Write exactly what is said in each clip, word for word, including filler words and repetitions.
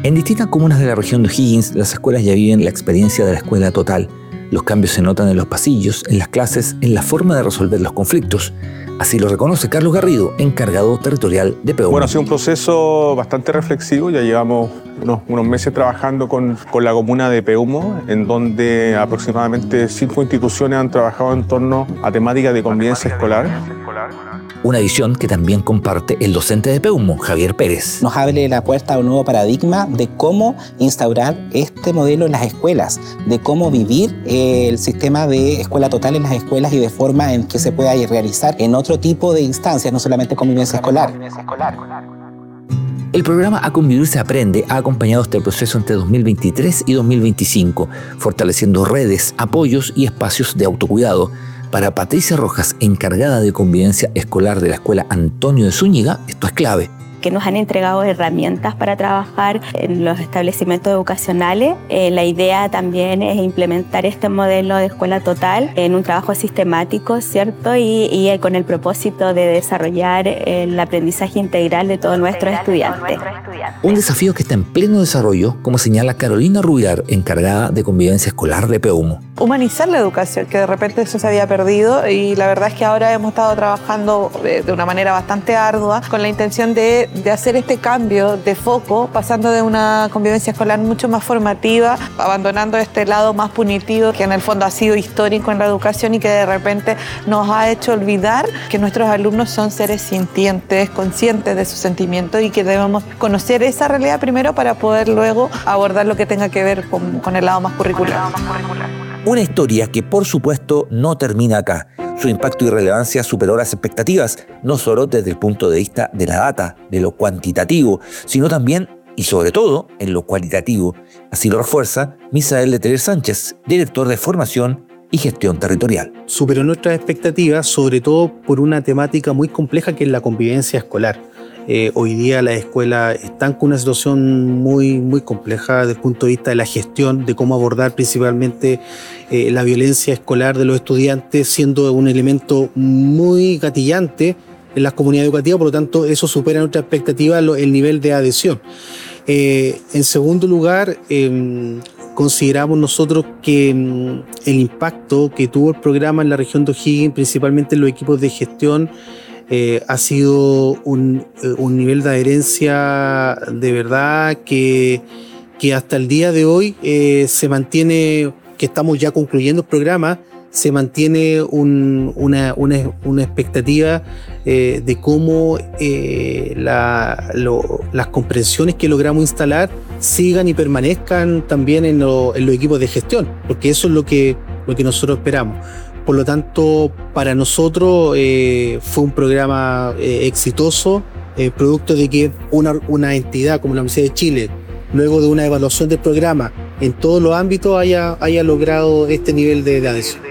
En distintas comunas de la región de O'Higgins, las escuelas ya viven la experiencia de la escuela total. Los cambios se notan en los pasillos, en las clases, en la forma de resolver los conflictos. Así lo reconoce Carlos Garrido, encargado territorial de Peumo. Bueno, ha sido un proceso bastante reflexivo. Ya llevamos unos, unos meses trabajando con, con la comuna de Peumo, en donde aproximadamente cinco instituciones han trabajado en torno a temáticas de convivencia escolar. Una visión que también comparte el docente de Peumo, Javier Pérez. Nos abre la puerta a un nuevo paradigma de cómo instaurar este modelo en las escuelas, de cómo vivir el sistema de escuela total en las escuelas y de forma en que se pueda realizar en otro tipo de instancias, no solamente convivencia escolar. El programa A Convivir se Aprende ha acompañado este proceso entre dos mil veintitrés y dos mil veinticinco, fortaleciendo redes, apoyos y espacios de autocuidado. Para Patricia Rojas, encargada de convivencia escolar de la Escuela Antonio de Zúñiga, esto es clave. Que nos han entregado herramientas para trabajar en los establecimientos educacionales. Eh, la idea también es implementar este modelo de escuela total en un trabajo sistemático, ¿cierto? Y, y con el propósito de desarrollar el aprendizaje integral de todos nuestros estudiantes. Un desafío que está en pleno desarrollo, como señala Carolina Rubiar, encargada de convivencia escolar de Peumo. Humanizar la educación, que de repente eso se había perdido, y la verdad es que ahora hemos estado trabajando de, de una manera bastante ardua con la intención de de hacer este cambio de foco, pasando de una convivencia escolar mucho más formativa, abandonando este lado más punitivo que en el fondo ha sido histórico en la educación y que de repente nos ha hecho olvidar que nuestros alumnos son seres sintientes, conscientes de sus sentimientos y que debemos conocer esa realidad primero para poder luego abordar lo que tenga que ver con, con el lado más curricular. Una historia que, por supuesto, no termina acá. Su impacto y relevancia superó las expectativas, no solo desde el punto de vista de la data, de lo cuantitativo, sino también y sobre todo en lo cualitativo. Así lo refuerza Misael Letelier Sánchez, director de Formación y Gestión Territorial. Superó nuestras expectativas, sobre todo por una temática muy compleja que es la convivencia escolar. Eh, hoy día las escuelas están con una situación muy, muy compleja desde el punto de vista de la gestión, de cómo abordar principalmente eh, la violencia escolar de los estudiantes, siendo un elemento muy gatillante en las comunidades educativas, por lo tanto eso supera nuestra expectativa el nivel de adhesión. Eh, en segundo lugar, eh, consideramos nosotros que mm, el impacto que tuvo el programa en la región de O'Higgins, principalmente en los equipos de gestión, Eh, ha sido un, un nivel de adherencia de verdad que, que hasta el día de hoy eh, se mantiene, que estamos ya concluyendo el programa, se mantiene un, una, una, una expectativa eh, de cómo eh, la, lo, las comprensiones que logramos instalar sigan y permanezcan también en, lo, en los equipos de gestión, porque eso es lo que, lo que nosotros esperamos. Por lo tanto, para nosotros eh, fue un programa eh, exitoso, eh, producto de que una, una entidad como la Universidad de Chile, luego de una evaluación del programa en todos los ámbitos, haya, haya logrado este nivel de, de adhesión.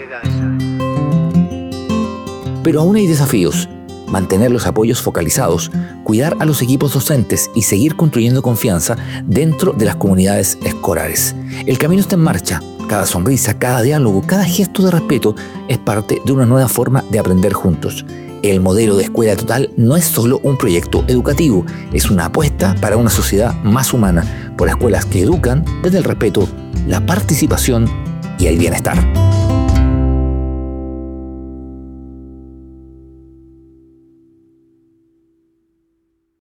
Pero aún hay desafíos. Mantener los apoyos focalizados, cuidar a los equipos docentes y seguir construyendo confianza dentro de las comunidades escolares. El camino está en marcha. Cada sonrisa, cada diálogo, cada gesto de respeto es parte de una nueva forma de aprender juntos. El modelo de escuela total no es solo un proyecto educativo, es una apuesta para una sociedad más humana, por escuelas que educan desde el respeto, la participación y el bienestar.